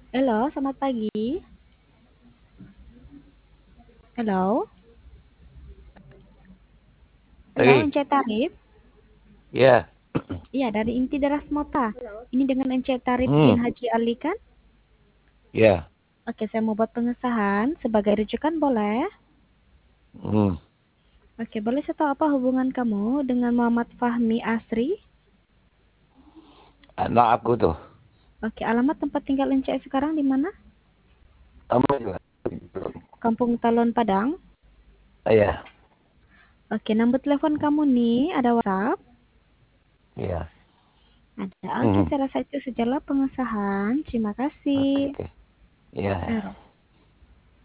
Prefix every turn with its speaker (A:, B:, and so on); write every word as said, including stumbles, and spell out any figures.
A: Halo, selamat pagi. Halo? Halo,
B: Lagi,
A: Ence Tarif?
B: ya,
A: Iya, dari Inti Daras Mota. Ini dengan Ence Tarif bin
B: hmm,
A: Haji Ali kan?
B: ya,
A: Oke, saya mau buat pengesahan sebagai rujukan boleh?
B: hmm.
A: Oke, boleh saya tahu apa hubungan kamu dengan Muhammad Fahmi Asri?
B: Anak aku tuh,
A: Oke, alamat tempat tinggal Ence sekarang di mana?
B: kamu juga,
A: Kampung Talon Padang.
B: ya,
A: Oke, nomor telepon kamu nih ada WhatsApp?
B: ya,
A: Ada. Oke,
B: hmm.
A: saya rasa itu sajalah pengesahan. Terima
B: Oke,
A: kasih.
B: oke, ya.
A: Eh,